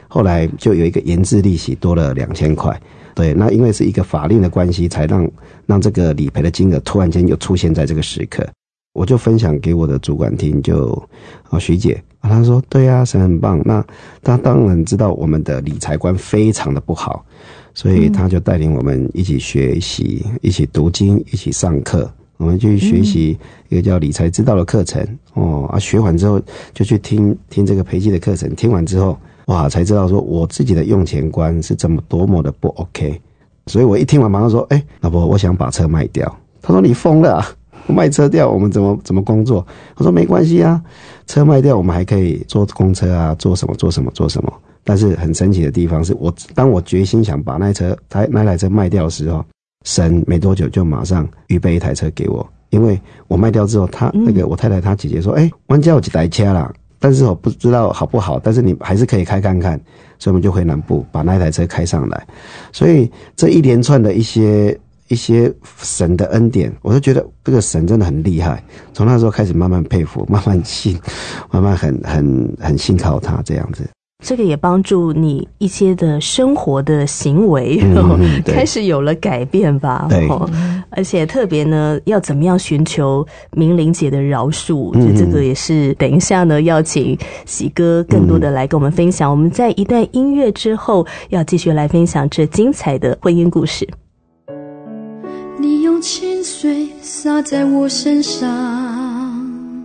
后来就有一个延滞利息多了2000块。对，那因为是一个法令的关系，才让这个理赔的金额突然间又出现在这个时刻。我就分享给我的主管听，就徐姐她说对啊，神很棒。那她当然知道我们的理财观非常的不好，所以她就带领我们一起学习，一起读经，一起上课。我们就去学习一个叫理财之道的课程学完之后就去听这个培基的课程，听完之后哇，才知道说我自己的用钱观是多么的不 OK。 所以我一听完马上说老婆，我想把车卖掉。她说你疯了啊，卖车掉我们怎么工作？我说没关系啊，车卖掉我们还可以坐公车啊，做什么。但是很神奇的地方是当我决心想把那台车卖掉的时候，神没多久就马上预备一台车给我。因为我卖掉之后，我太太她姐姐说我家有一台车啦，但是我不知道好不好，但是你还是可以开看看。所以我们就回南部把那台车开上来。所以这一连串的一些神的恩典，我就觉得这个神真的很厉害。从那时候开始慢慢佩服，慢慢信，慢慢很信靠他这样子。 这个也帮助你一些的生活的行为开始有了改变吧。 对， 而且特别呢，要怎么样寻求明玲姐的饶恕，这个也是等一下呢要请喜哥更多的来跟我们分享。我们在一段音乐之后要继续来分享这精彩的婚姻故事。 你用清水洒在我身上，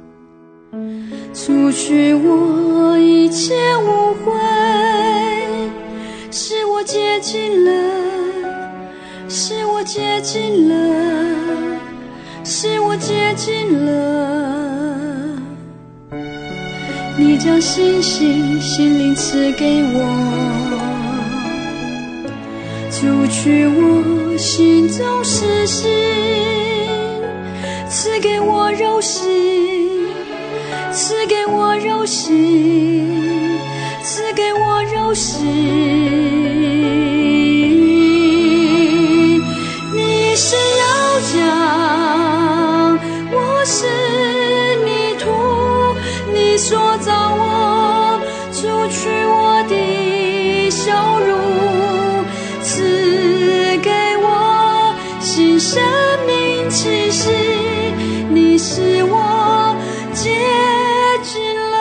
除去我一切误会，使我洁净了，使我洁净了，使我洁净了。你将心灵赐给我，除去我心中失信，赐给我柔心，赐给我柔心，赐给我柔心。你是窑匠，我是泥土，你塑造我，除去我的羞辱，赐给我新生命气息。你是我洁净了。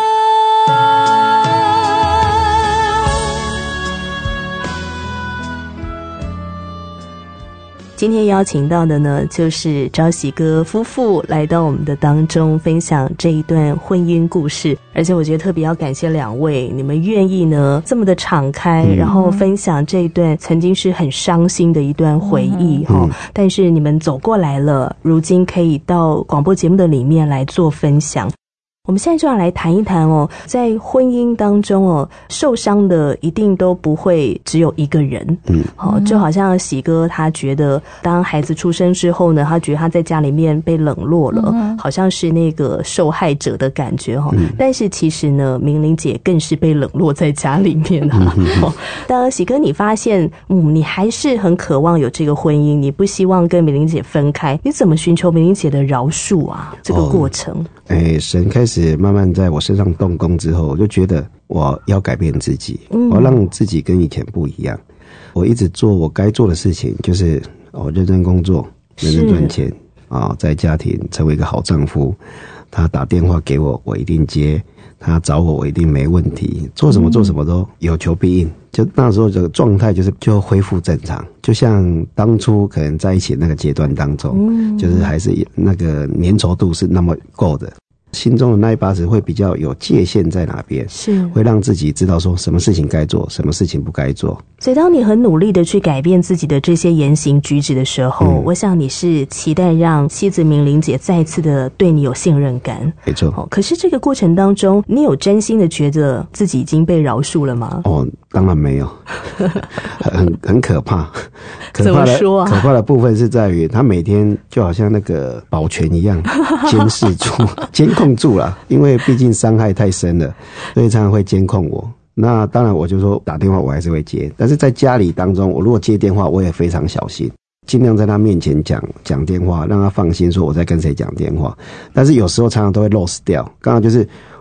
今天邀请到的呢，就是昭喜哥夫妇来到我们的当中，分享这一段婚姻故事。而且我觉得特别要感谢两位，你们愿意呢这么的敞开，然后分享这一段曾经是很伤心的一段回忆但是你们走过来了，如今可以到广播节目的里面来做分享。我们现在就要来谈一谈在婚姻当中受伤的一定都不会只有一个人。就好像喜哥他觉得当孩子出生之后呢，他觉得他在家里面被冷落了，好像是那个受害者的感觉但是其实呢，明玲姐更是被冷落在家里面当喜哥你发现你还是很渴望有这个婚姻，你不希望跟明玲姐分开，你怎么寻求明玲姐的饶恕啊？这个过程神开始慢慢在我身上动工之后，我就觉得我要改变自己，我要让自己跟以前不一样。我一直做我该做的事情，就是认真工作，认真赚钱在家庭成为一个好丈夫。他打电话给我，我一定接；他找我一定没问题。做什么都有求必应。就那时候这个状态就恢复正常，就像当初可能在一起那个阶段当中，就是还是那个粘稠度是那么够的。心中的那一把尺会比较有界限在哪边，是会让自己知道说什么事情该做，什么事情不该做。 所以当你很努力的去改变自己的这些言行举止的时候，我想你是期待让妻子明玲姐再次的对你有信任感。 没错。 可是这个过程当中，你有真心的觉得自己已经被饶恕了吗？ 当然没有。很可怕。 怎么说啊？ 可怕的部分是在于他每天就好像那个保全一样监视住监控住了，因为毕竟伤害太深了，所以常常会监控我。那当然我就说打电话我还是会接，但是在家里当中，我如果接电话我也非常小心，尽量在他面前讲电话，让他放心说我在跟谁讲电话。但是有时候常常都会 lost 掉，刚刚就是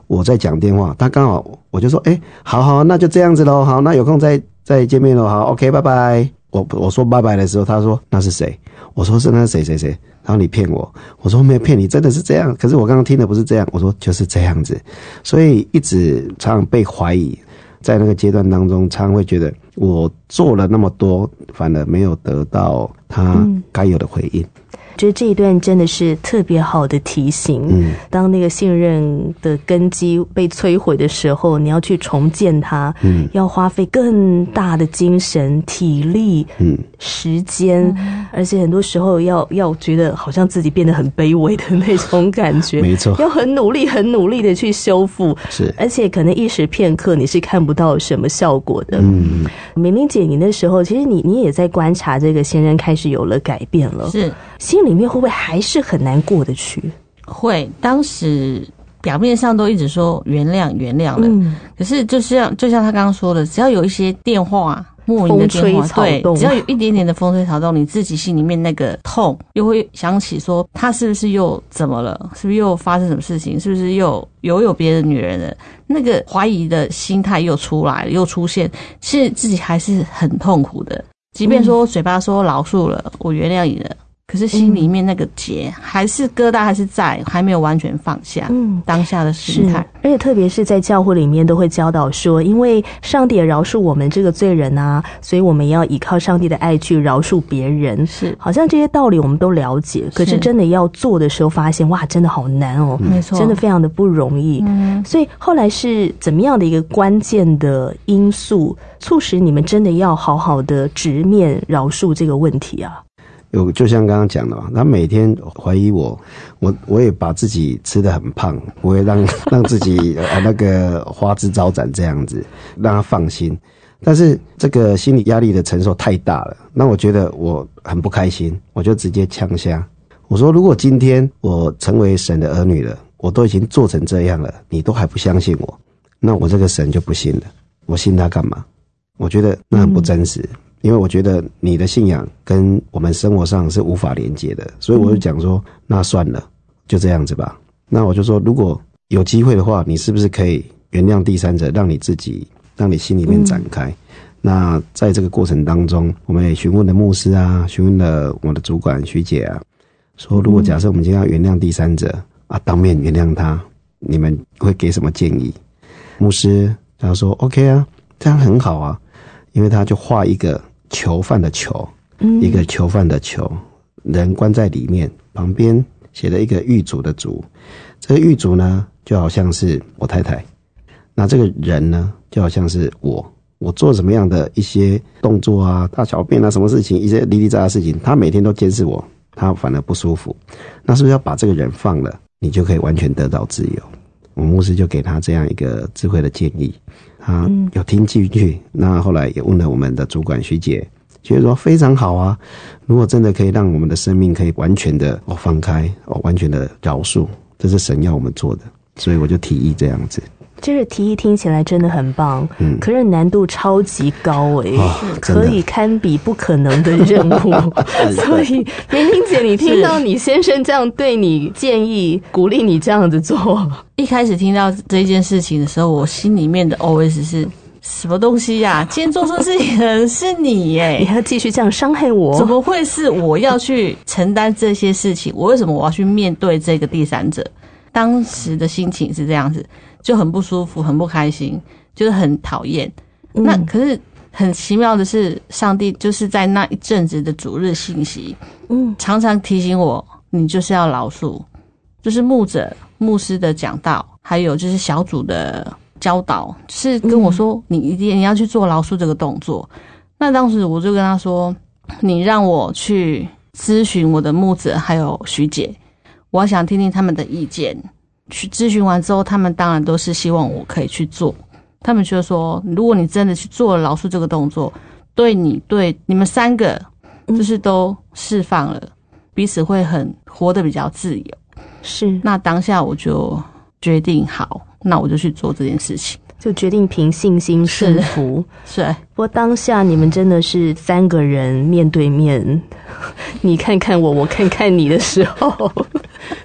我在讲电话，他刚好我就说好，那就这样子咯，好，那有空再见面咯，好 OK 拜拜。我说拜拜的时候，他说那是谁？我说是那谁，然后你骗我，我说没有骗你，真的是这样，可是我刚刚听的不是这样，我说就是这样子。所以一直常常被怀疑，在那个阶段当中常常会觉得我做了那么多，反而没有得到他该有的回应。 觉得这一段真的是特别好的提醒。当那个信任的根基被摧毁的时候，你要去重建它，要花费更大的精神、体力、时间，而且很多时候要觉得好像自己变得很卑微的那种感觉。 没错， 要很努力的去修复， 是，而且可能一时片刻你是看不到什么效果的。明明姐，你那时候其实你也在观察这个先生开始有了改变了，是。心里面会不会还是很难过得去？ 会，当时表面上都一直说原谅了，可是就像他刚刚说的，只要有一些电话，莫名的电话，对，只要有一点点的风吹草动，你自己心里面那个痛又会想起说，他是不是又怎么了？是不是又发生什么事情？是不是又有别的女人了？那个怀疑的心态又出来了，又出现，其实自己还是很痛苦的。即便说嘴巴说饶恕了，我原谅你了。可是心里面那个结还是疙瘩还是在，还没有完全放下当下的心态。 而且特别是在教会里面都会教导说，因为上帝也饶恕我们这个罪人啊，所以我们要依靠上帝的爱去饶恕别人。 是， 好像这些道理我们都了解，可是真的要做的时候发现，哇，真的好难哦。 没错， 真的非常的不容易。所以后来是怎么样的一个关键的因素促使你们真的要好好的直面饶恕这个问题啊？ 就像刚刚讲的嘛，他每天怀疑我也把自己吃得很胖，不会让自己那个花枝招展这样子，让他放心。但是这个心理压力的承受太大了，那我觉得我很不开心，我就直接呛下，我说如果今天我成为神的儿女了，我都已经做成这样了，你都还不相信我，那我这个神就不信了，我信他干嘛？我觉得那很不真实。因为我觉得你的信仰跟我们生活上是无法连接的，所以我就讲说，那算了，就这样子吧。那我就说，如果有机会的话，你是不是可以原谅第三者，让你心里面展开？那在这个过程当中，我们也询问了牧师啊，询问了我的主管徐姐啊，说如果假设我们今天要原谅第三者啊，当面原谅他，你们会给什么建议？牧师他说 OK 啊，这样很好啊，因为他就画一个囚犯的囚，一个囚犯的囚，人关在里面，旁边写了一个狱卒的卒，这个狱卒呢就好像是我太太，那这个人呢就好像是我做什么样的一些动作啊，大小便啊，什么事情，一些哩哩杂杂的事情，他每天都监视我，他反而不舒服，那是不是要把这个人放了，你就可以完全得到自由？我牧师就给他这样一个智慧的建议，他有听进去，那后来也问了我们的主管徐姐，觉得说非常好啊，如果真的可以让我们的生命可以完全的放开，完全的饶恕，这是神要我们做的，所以我就提议这样子。 这个提议听起来真的很棒，可是难度超级高可以堪比不可能的任务。所以明明姐，你听到你先生这样对你建议，鼓励你这样子做， 一开始听到这件事情的时候，我心里面的 OS 是什么东西呀？今天做错事情的人是你耶， 你还要继续这样伤害我？ 怎么会是我要去承担这些事情？为什么我要去面对这个第三者？当时的心情是这样子，就很不舒服，很不开心，就是很讨厌。那可是很奇妙的是，上帝就是在那一阵子的主日信息，常常提醒我，你就是要饶恕，就是牧师的讲道，还有就是小组的教导，就是跟我说，你一定要去做饶恕这个动作。那当时我就跟他说，你让我去咨询我的牧者还有徐姐，我想听听他们的意见。去咨询完之后，他们当然都是希望我可以去做。他们觉得说，如果你真的去做了饶恕这个动作，对你们三个就是都释放了，彼此会很活得比较自由。 是， 那当下我就决定好，那我就去做这件事情。 就决定凭信心顺服。 是。 不过当下你们真的是三个人面对面，你看看我，我看看你的时候，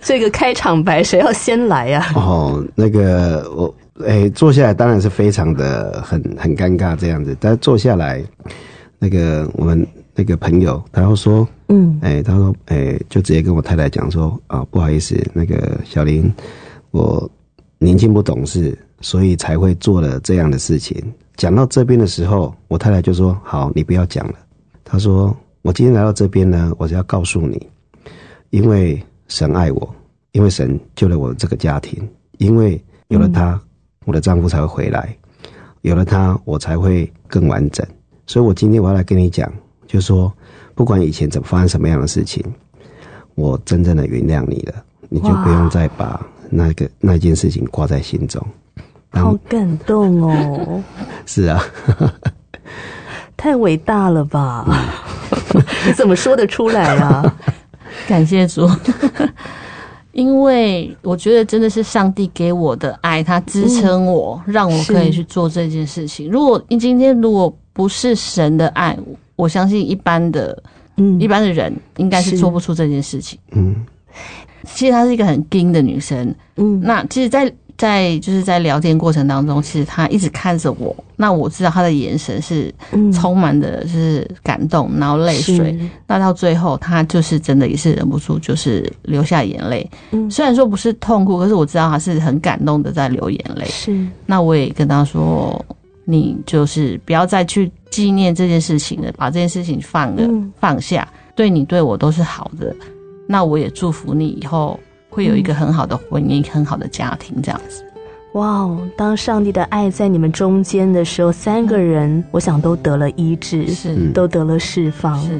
这个开场白谁要先来啊？ 那个我坐下来当然是非常的很尴尬这样子，但是坐下来，那个我们那个朋友他要说，他说就直接跟我太太讲说啊，不好意思，那个小林，我年轻不懂事，所以才会做了这样的事情。讲到这边的时候，我太太就说：“好，你不要讲了。”她说：“我今天来到这边呢，我是要告诉你，因为神爱我，因为神救了我这个家庭，因为有了他，我的丈夫才会回来，有了他，我才会更完整。所以我今天我要来跟你讲，就是说，不管以前怎么发生什么样的事情，我真正的原谅你了，你就不用再把那件事情挂在心中。” 好感动哦！ 是啊， 太伟大了吧？你怎么说得出来啊？ 感谢主，因为我觉得真的是上帝给我的爱，他支撑我，让我可以去做这件事情。今天如果不是神的爱，我相信一般的人应该是做不出这件事情。其实她是一个很硬的女生。那其实在聊天过程当中，其实她一直看着我，那我知道她的眼神是充满的就是感动，然后泪水。那到最后，她就是真的也是忍不住，就是流下眼泪。虽然说不是痛哭，可是我知道她是很感动的在流眼泪。 是， 那我也跟她说，你就是不要再去纪念这件事情了，把这件事情放下，对你对我都是好的。那我也祝福你以后会有一个很好的婚姻，很好的家庭，这样子。 哇哦！当上帝的爱在你们中间的时候，3个人，我想都得了医治，都得了释放。是。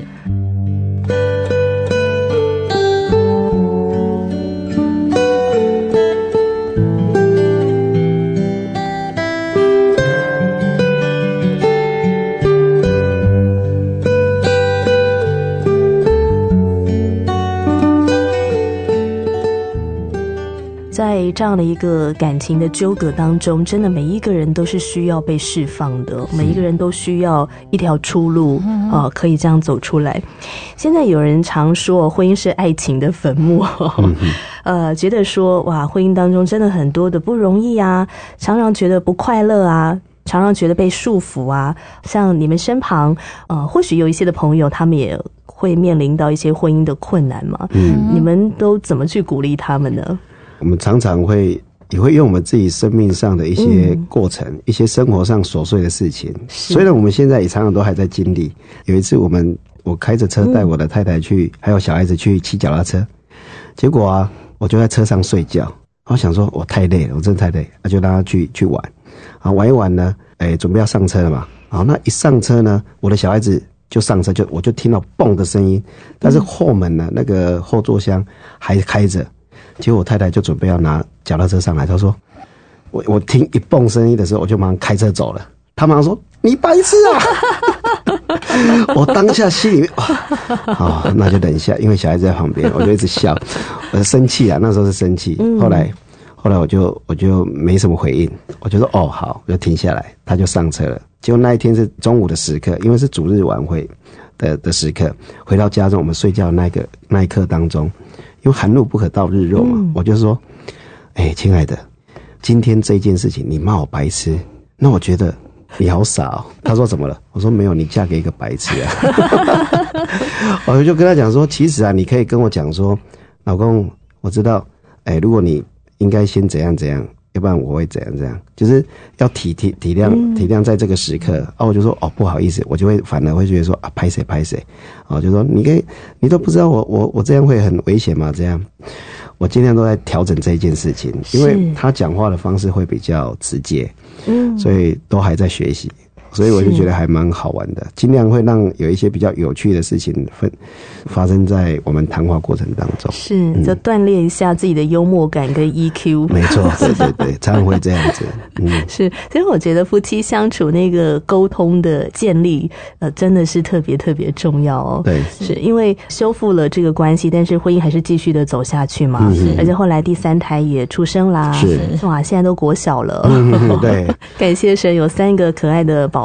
在这样的一个感情的纠葛当中，真的每一个人都是需要被释放的，每一个人都需要一条出路，可以这样走出来。现在有人常说婚姻是爱情的坟墓，觉得说哇，婚姻当中真的很多的不容易啊，常常觉得不快乐啊，常常觉得被束缚啊。像你们身旁或许有一些的朋友，他们也会面临到一些婚姻的困难嘛，你们都怎么去鼓励他们呢？ 我们常常也会用我们自己生命上的一些过程，一些生活上琐碎的事情。虽然我们现在也常常都还在经历。有一次我开着车带我的太太去，还有小孩子去骑脚踏车，结果啊，我就在车上睡觉。我想说我太累了，我真的太累，就让他去玩。玩一玩呢，准备要上车了嘛。那一上车呢，我的小孩子就上车，我就听到蹦的声音，但是后门呢，那个后座厢还开着。结果我太太就准备要拿脚踏车上来，她说我听一蹦声音的时候，我就马上开车走了。她马上说你白痴啊！我当下心里面那就等一下，因为小孩子在旁边，我就一直笑，我生气啊，那时候是生气。后来我就没什么回应，我就说好，我就停下来，他就上车了。结果那一天是中午的时刻，因为是主日晚会的时刻，回到家中我们睡觉的那一刻当中。因为寒露不可到日落嘛，我就说，亲爱的，今天这件事情你骂我白痴，那我觉得你好傻哦。他说怎么了？我说没有，你嫁给一个白痴啊。我就跟他讲说，其实啊，你可以跟我讲说，老公，我知道，如果你应该先怎样怎样，要不然我会怎样怎样，就是要体谅在这个时刻。我就说不好意思，我就会反而会觉得说拍谁，就说你都不知道我这样会很危险吗？这样，我尽量都在调整这一件事情，因为他讲话的方式会比较直接，所以都还在学习。所以我就觉得还蛮好玩的，尽量会让有一些比较有趣的事情发生在我们谈话过程当中。 是，就锻炼一下自己的幽默感跟 EQ。 没错，对，常常会这样子。 是，所以我觉得夫妻相处那个沟通的建立，真的是特别特别重要哦。 对， 是因为修复了这个关系，但是婚姻还是继续的走下去嘛。而且后来第3胎也出生啦， 是哇， 现在都国小了。 对， 感谢神有3个可爱的宝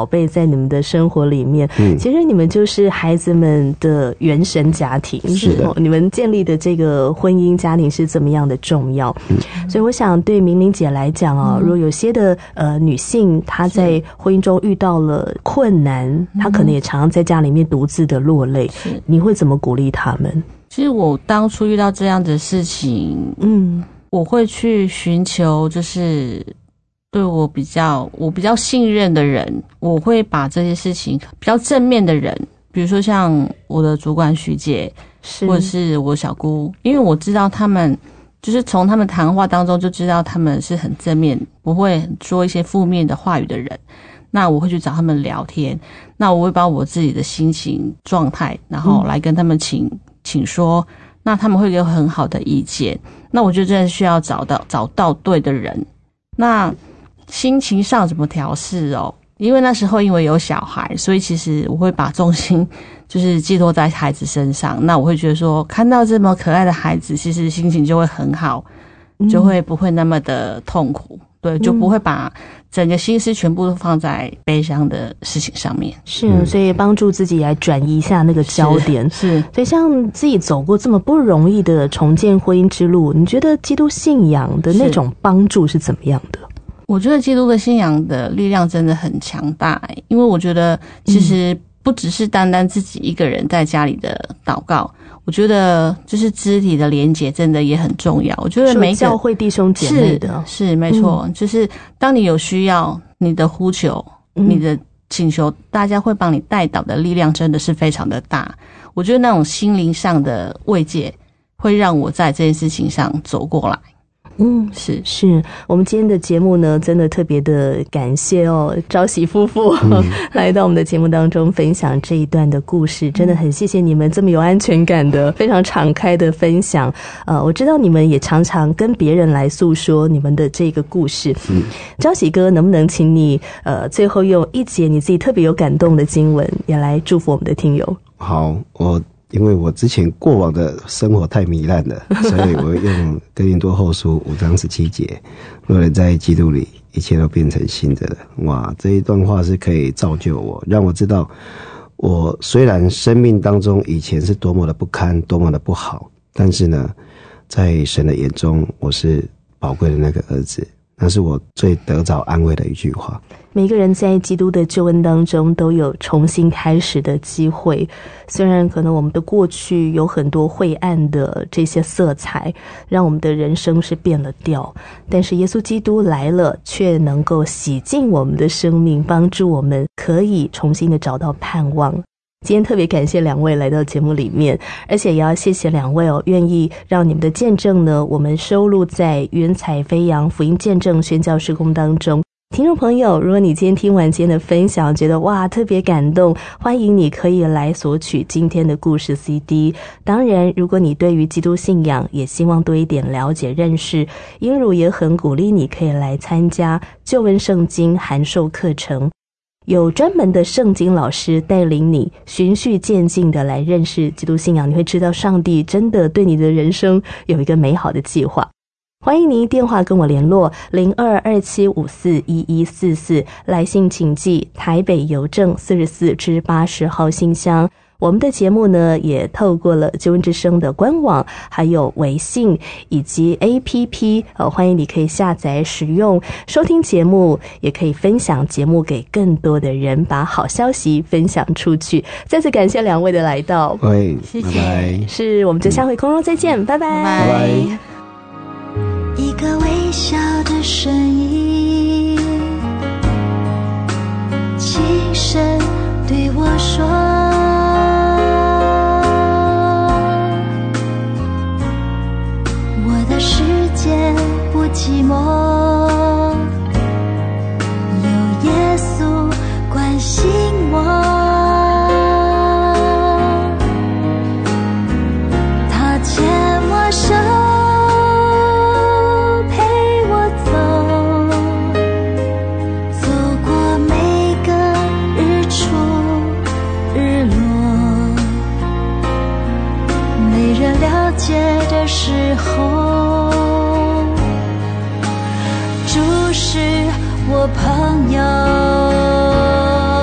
宝贝在你们的生活里面。其实你们就是孩子们的原生家庭， 是的， 你们建立的这个婚姻家庭是怎么样的重要。所以我想对明玲姐来讲啊，如果有些的女性她在婚姻中遇到了困难，她可能也常常在家里面独自的落泪，你会怎么鼓励他们？ 其实我当初遇到这样的事情，我会去寻求就是对我比较信任的人，我会把这些事情比较正面的人，比如说像我的主管徐姐，或者是我小姑，因为我知道他们就是从他们谈话当中就知道他们是很正面，不会说一些负面的话语的人。那我会去找他们聊天，那我会把我自己的心情状态，然后来跟他们请说，那他们会给我很好的意见。那我就真的需要找到对的人。那心情上怎么调试哦？因为那时候因为有小孩，所以其实我会把重心就是寄托在孩子身上。那我会觉得说，看到这么可爱的孩子，其实心情就会很好，就会不会那么的痛苦。对，就不会把整个心思全部都放在悲伤的事情上面。 是，所以帮助自己来转移一下那个焦点。 是， 所以像自己走过这么不容易的重建婚姻之路，你觉得基督信仰的那种帮助是怎么样的？ 我觉得基督的信仰的力量真的很强大，因为我觉得其实不只是单单自己一个人在家里的祷告，我觉得就是肢体的连结真的也很重要。我觉得每一个教会弟兄姐妹的是没错，就是当你有需要，你的呼求，你的请求，大家会帮你带导的力量真的是非常的大。我觉得那种心灵上的慰藉会让我在这件事情上走过来。是我们今天的节目呢，真的特别的感谢朝夕夫妇来到我们的节目当中分享这一段的故事，真的很谢谢你们这么有安全感的非常敞开的分享。我知道你们也常常跟别人来诉说你们的这个故事。朝夕哥，能不能请你最后用一节你自己特别有感动的经文也来祝福我们的听友？ 好，因为我之前过往的生活太糜烂了，所以我用哥林多后书5章17节，若人在基督里，一切都变成新的了。哇，这一段话是可以造就我，让我知道我虽然生命当中以前是多么的不堪，多么的不好，但是呢，在神的眼中，我是宝贵的那个儿子。那是我最得着安慰的一句话。 每个人在基督的救恩当中都有重新开始的机会，虽然可能我们的过去有很多晦暗的这些色彩，让我们的人生是变了调，但是耶稣基督来了，却能够洗净我们的生命，帮助我们可以重新的找到盼望。今天特别感谢两位来到节目里面，而且也要谢谢两位愿意让你们的见证呢，我们收录在云彩飞扬福音见证宣教事工当中。听众朋友，如果你今天听完今天的分享，觉得哇特别感动，欢迎你可以来索取今天的故事 CD。 当然如果你对于基督信仰也希望多一点了解认识，英儒也很鼓励你可以来参加救恩圣经函授课程，有专门的圣经老师带领你循序渐进的来认识基督信仰，你会知道上帝真的对你的人生有一个美好的计划。欢迎您电话跟我联络0227541144，来信请寄台北邮政44至80号信箱。我们的节目呢，也透过了救恩之声的官网，还有微信以及 APP，欢迎你可以下载使用收听节目，也可以分享节目给更多的人，把好消息分享出去。再次感谢两位的来到， 谢谢， 拜拜。 是，我们就下回空中再见，拜拜， 拜拜。 一个微笑的声音，轻声对我说，我的世界不寂寞，有耶稣关心我，他牵我手，的时候，注视我朋友。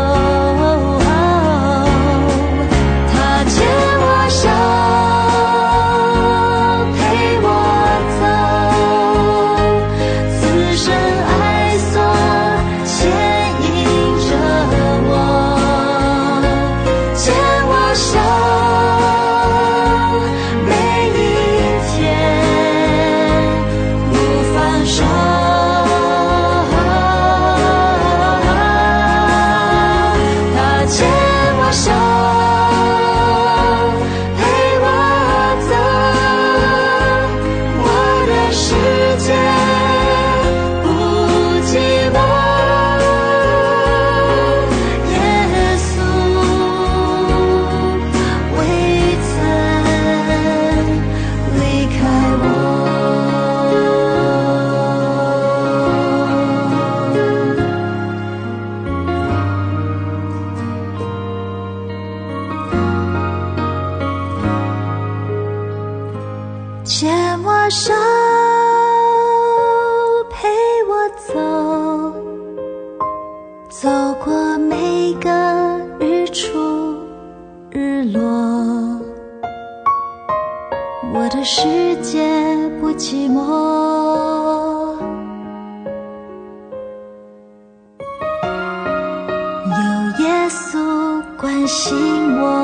世界不寂寞，耶稣未曾离开我。牵我手，陪我走，走过每个日出日落。我的世界不寂寞，有耶稣关心我。